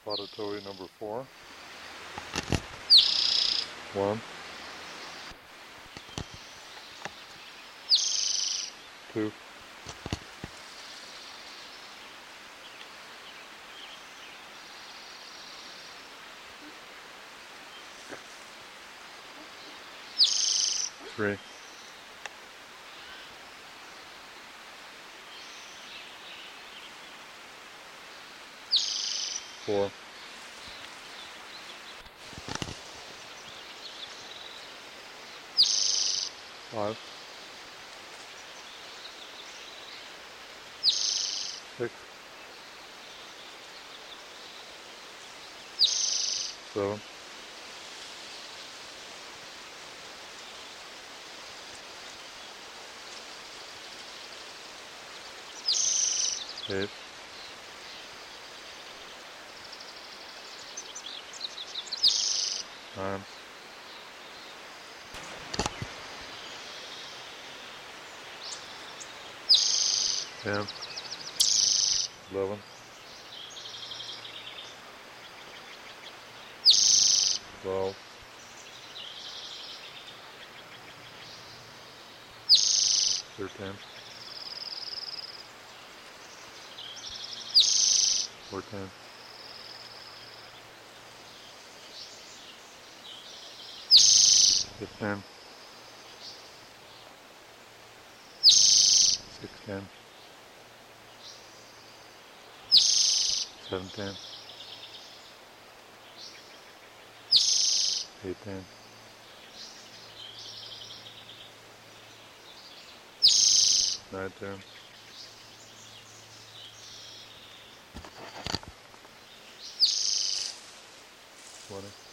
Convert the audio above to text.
Spotted towhee number 4. 1, 2, 3, 4, 5, 6, 7, 8, 9, 10, 11, 12, 13, 14, 15, 16, 17, 18, 19, 20,